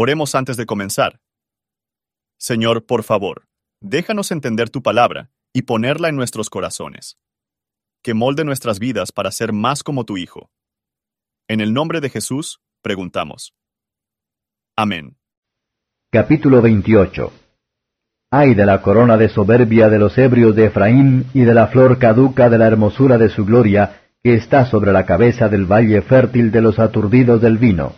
Oremos antes de comenzar. Señor, por favor, déjanos entender tu palabra y ponerla en nuestros corazones. Que molde nuestras vidas para ser más como tu Hijo. En el nombre de Jesús, preguntamos. Amén. Capítulo 28. Ay de la corona de soberbia de los ebrios de Efraín y de la flor caduca de la hermosura de su gloria, que está sobre la cabeza del valle fértil de los aturdidos del vino.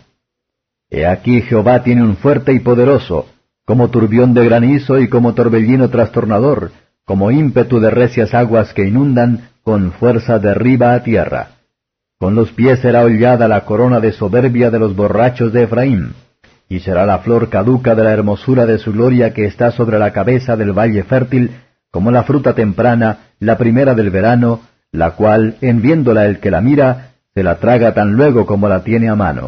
He aquí Jehová tiene un fuerte y poderoso, como turbión de granizo y como torbellino trastornador, como ímpetu de recias aguas que inundan, con fuerza derriba a tierra. Con los pies será hollada la corona de soberbia de los borrachos de Efraín, y será la flor caduca de la hermosura de su gloria que está sobre la cabeza del valle fértil, como la fruta temprana, la primera del verano, la cual, en viéndola el que la mira, se la traga tan luego como la tiene a mano.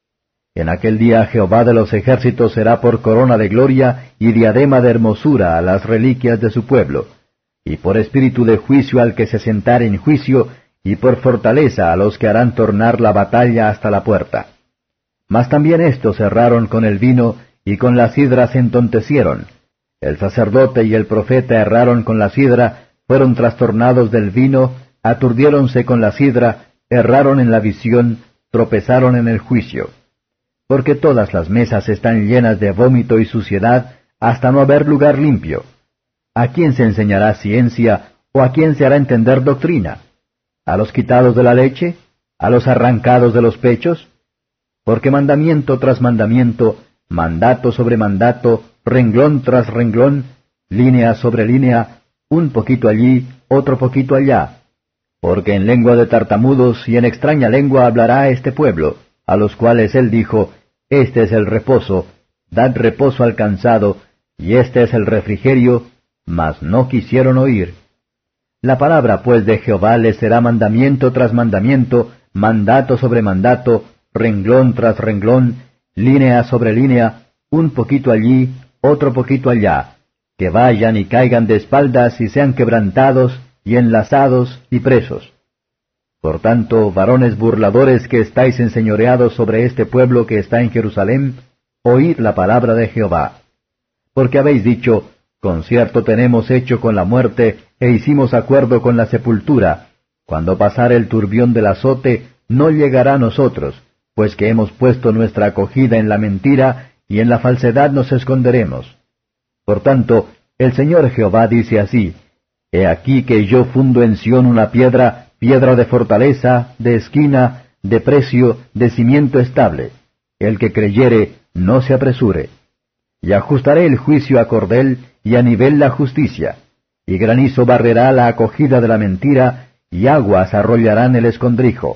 En aquel día Jehová de los ejércitos será por corona de gloria y diadema de hermosura a las reliquias de su pueblo, y por espíritu de juicio al que se sentare en juicio, y por fortaleza a los que harán tornar la batalla hasta la puerta. Mas también éstos erraron con el vino, y con la sidra se entontecieron. El sacerdote y el profeta erraron con la sidra, fueron trastornados del vino, aturdiéronse con la sidra, erraron en la visión, tropezaron en el juicio. Porque todas las mesas están llenas de vómito y suciedad, hasta no haber lugar limpio. ¿A quién se enseñará ciencia, o a quién se hará entender doctrina? ¿A los quitados de la leche? ¿A los arrancados de los pechos? Porque mandamiento tras mandamiento, mandato sobre mandato, renglón tras renglón, línea sobre línea, un poquito allí, otro poquito allá. Porque en lengua de tartamudos y en extraña lengua hablará este pueblo, a los cuales él dijo, este es el reposo, dad reposo al cansado, y este es el refrigerio, mas no quisieron oír. La palabra pues de Jehová les será mandamiento tras mandamiento, mandato sobre mandato, renglón tras renglón, línea sobre línea, un poquito allí, otro poquito allá, que vayan y caigan de espaldas y sean quebrantados, y enlazados y presos. Por tanto, varones burladores que estáis enseñoreados sobre este pueblo que está en Jerusalén, oíd la palabra de Jehová. Porque habéis dicho, concierto tenemos hecho con la muerte, e hicimos acuerdo con la sepultura. Cuando pasare el turbión del azote, no llegará a nosotros, pues que hemos puesto nuestra acogida en la mentira, y en la falsedad nos esconderemos. Por tanto, el Señor Jehová dice así, He aquí que yo fundo en Sión una piedra, piedra de fortaleza, de esquina, de precio, de cimiento estable. El que creyere, no se apresure. Y ajustaré el juicio a cordel, y a nivel la justicia. Y granizo barrerá la acogida de la mentira, y aguas arrollarán el escondrijo.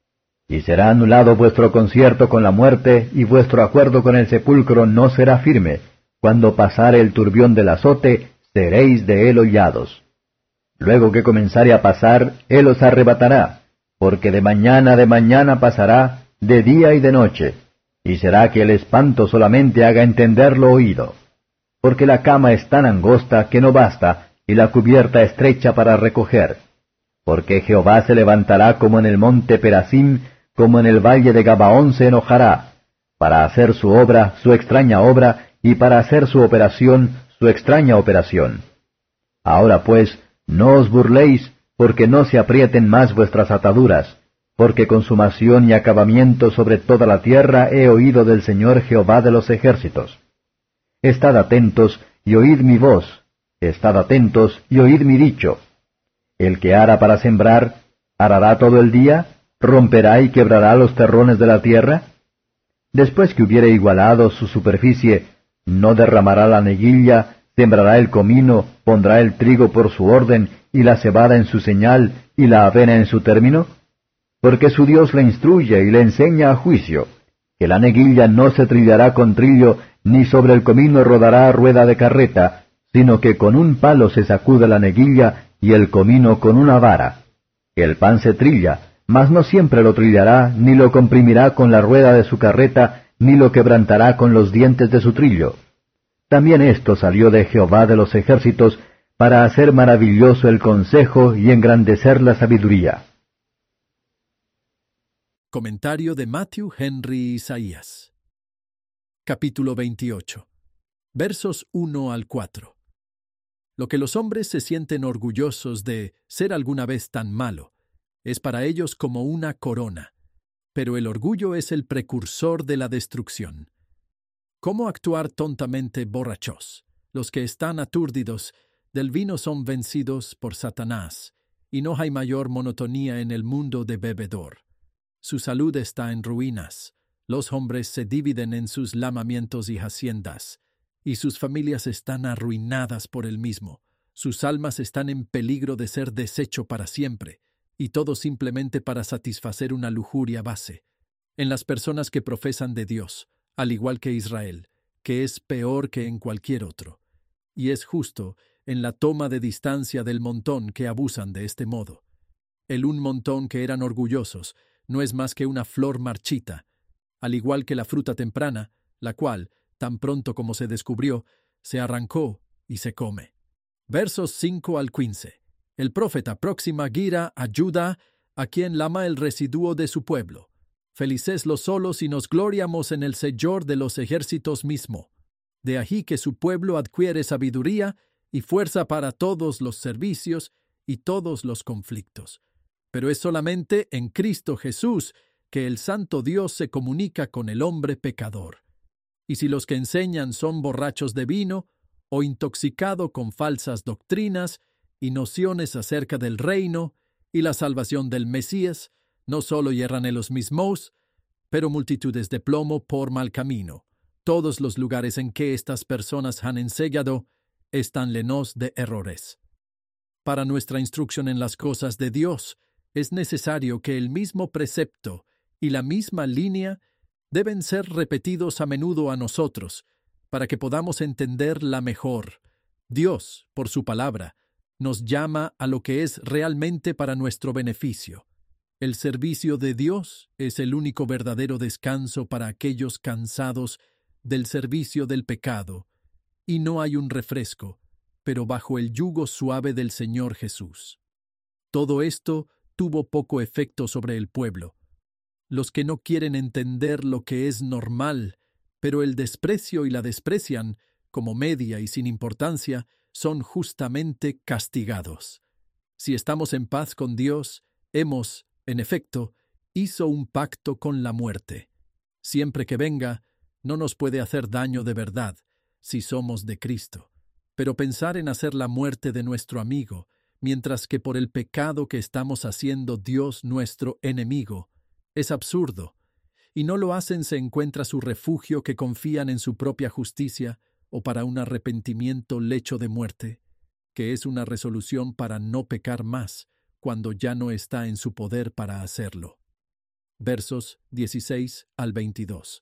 Y será anulado vuestro concierto con la muerte, y vuestro acuerdo con el sepulcro no será firme. Cuando pasare el turbión del azote, seréis de él hollados. Luego que comenzare a pasar, él os arrebatará, porque de mañana pasará, de día y de noche, y será que el espanto solamente haga entender lo oído. Porque la cama es tan angosta que no basta, y la cubierta estrecha para recoger. Porque Jehová se levantará como en el monte Perasim, como en el valle de Gabaón se enojará, para hacer su obra, su extraña obra, y para hacer su operación, su extraña operación. Ahora pues, no os burléis, porque no se aprieten más vuestras ataduras, porque consumación y acabamiento sobre toda la tierra he oído del Señor Jehová de los ejércitos. Estad atentos y oíd mi voz, estad atentos y oíd mi dicho. El que ara para sembrar, ¿arará todo el día? ¿Romperá y quebrará los terrones de la tierra? Después que hubiere igualado su superficie, ¿no derramará la neguilla, sembrará el comino, pondrá el trigo por su orden, y la cebada en su señal, y la avena en su término? Porque su Dios le instruye y le enseña a juicio, que la neguilla no se trillará con trillo, ni sobre el comino rodará rueda de carreta, sino que con un palo se sacude la neguilla, y el comino con una vara. El pan se trilla, mas no siempre lo trillará, ni lo comprimirá con la rueda de su carreta, ni lo quebrantará con los dientes de su trillo. También esto salió de Jehová de los ejércitos, para hacer maravilloso el consejo y engrandecer la sabiduría. Comentario de Matthew Henry Isaías. Capítulo 28. Versos 1 al 4. Lo que los hombres se sienten orgullosos de ser alguna vez tan malo es para ellos como una corona, pero el orgullo es el precursor de la destrucción. ¿Cómo actuar tontamente borrachos? Los que están aturdidos del vino son vencidos por Satanás, y no hay mayor monotonía en el mundo de bebedor. Su salud está en ruinas, los hombres se dividen en sus lamamientos y haciendas, y sus familias están arruinadas por el mismo. Sus almas están en peligro de ser deshecho para siempre, y todo simplemente para satisfacer una lujuria base. En las personas que profesan de Dios, al igual que Israel, que es peor que en cualquier otro. Y es justo en la toma de distancia del montón que abusan de este modo. El un montón que eran orgullosos no es más que una flor marchita, al igual que la fruta temprana, la cual, tan pronto como se descubrió, se arrancó y se come. Versos 5 al 15. El profeta próxima gira ayuda a quien lama el residuo de su pueblo. Felices los solos y nos gloriamos en el Señor de los ejércitos mismo. De allí que su pueblo adquiere sabiduría y fuerza para todos los servicios y todos los conflictos. Pero es solamente en Cristo Jesús que el Santo Dios se comunica con el hombre pecador. Y si los que enseñan son borrachos de vino o intoxicados con falsas doctrinas y nociones acerca del reino y la salvación del Mesías, no solo yerran en los mismos, pero multitudes de plomo por mal camino. Todos los lugares en que estas personas han enseñado están llenos de errores. Para nuestra instrucción en las cosas de Dios, es necesario que el mismo precepto y la misma línea deben ser repetidos a menudo a nosotros, para que podamos entenderla mejor. Dios, por su palabra, nos llama a lo que es realmente para nuestro beneficio. El servicio de Dios es el único verdadero descanso para aquellos cansados del servicio del pecado, y no hay un refresco, pero bajo el yugo suave del Señor Jesús. Todo esto tuvo poco efecto sobre el pueblo. Los que no quieren entender lo que es normal, pero el desprecio y la desprecian como media y sin importancia, son justamente castigados. Si estamos en paz con Dios, hemos, en efecto, hizo un pacto con la muerte. Siempre que venga, no nos puede hacer daño de verdad, si somos de Cristo. Pero pensar en hacer la muerte de nuestro amigo, mientras que por el pecado que estamos haciendo Dios nuestro enemigo, es absurdo. Y no lo hacen se encuentra su refugio que confían en su propia justicia o para un arrepentimiento lecho de muerte, que es una resolución para no pecar más cuando ya no está en su poder para hacerlo. Versos 16 al 22.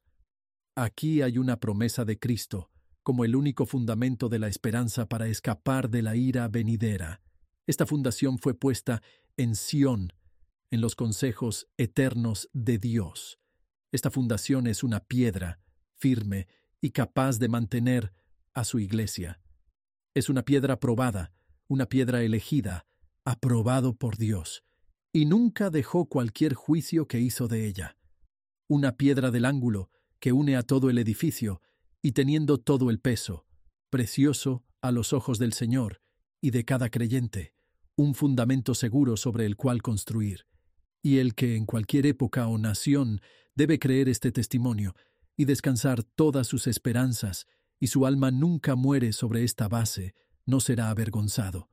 Aquí hay una promesa de Cristo, como el único fundamento de la esperanza para escapar de la ira venidera. Esta fundación fue puesta en Sión, en los consejos eternos de Dios. Esta fundación es una piedra firme y capaz de mantener a su iglesia. Es una piedra probada, una piedra elegida, aprobado por Dios, y nunca dejó cualquier juicio que hizo de ella. Una piedra del ángulo que une a todo el edificio y teniendo todo el peso, precioso a los ojos del Señor y de cada creyente, un fundamento seguro sobre el cual construir, y el que en cualquier época o nación debe creer este testimonio y descansar todas sus esperanzas, y su alma nunca muere sobre esta base, no será avergonzado.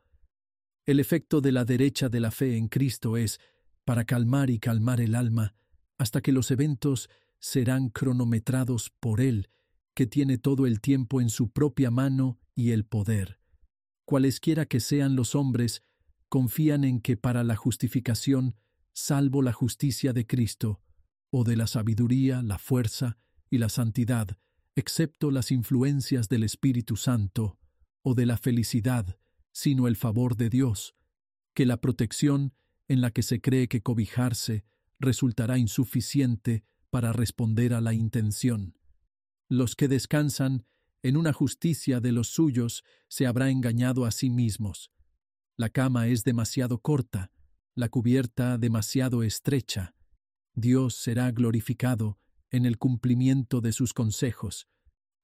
El efecto de la derecha de la fe en Cristo es para calmar y calmar el alma hasta que los eventos serán cronometrados por Él, que tiene todo el tiempo en su propia mano y el poder. Cualesquiera que sean los hombres, confían en que para la justificación, salvo la justicia de Cristo, o de la sabiduría, la fuerza y la santidad, excepto las influencias del Espíritu Santo, o de la felicidad, sino el favor de Dios, que la protección en la que se cree que cobijarse resultará insuficiente para responder a la intención. Los que descansan en una justicia de los suyos se habrá engañado a sí mismos. La cama es demasiado corta, la cubierta demasiado estrecha. Dios será glorificado en el cumplimiento de sus consejos,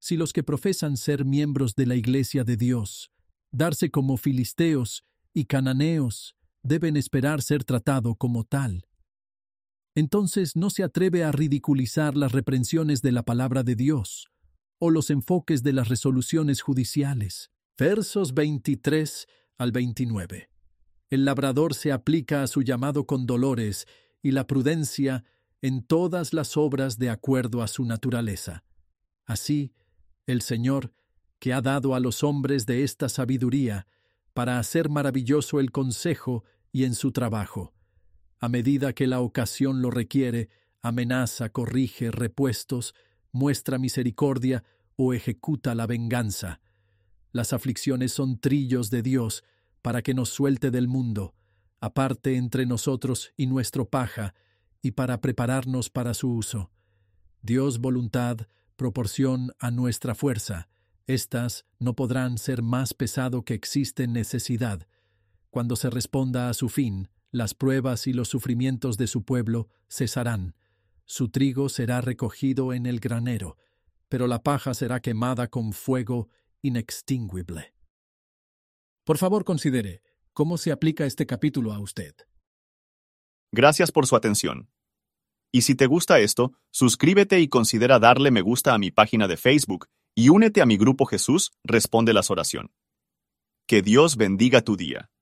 si los que profesan ser miembros de la Iglesia de Dios, darse como filisteos y cananeos, deben esperar ser tratado como tal? Entonces no se atreve a ridiculizar las reprensiones de la palabra de Dios o los enfoques de las resoluciones judiciales. Versos 23 al 29. El labrador se aplica a su llamado con dolores y la prudencia en todas las obras de acuerdo a su naturaleza. Así, el Señor, que ha dado a los hombres de esta sabiduría, para hacer maravilloso el consejo y en su trabajo. A medida que la ocasión lo requiere, amenaza, corrige, repuestos, muestra misericordia o ejecuta la venganza. Las aflicciones son trillos de Dios para que nos suelte del mundo, aparte entre nosotros y nuestro paja, y para prepararnos para su uso. Dios voluntad, proporción a nuestra fuerza. Estas no podrán ser más pesado que existe necesidad. Cuando se responda a su fin, las pruebas y los sufrimientos de su pueblo cesarán. Su trigo será recogido en el granero, pero la paja será quemada con fuego inextinguible. Por favor, considere cómo se aplica este capítulo a usted. Gracias por su atención. Y si te gusta esto, suscríbete y considera darle me gusta a mi página de Facebook y únete a mi grupo Jesús Responde las Oraciones. Que Dios bendiga tu día.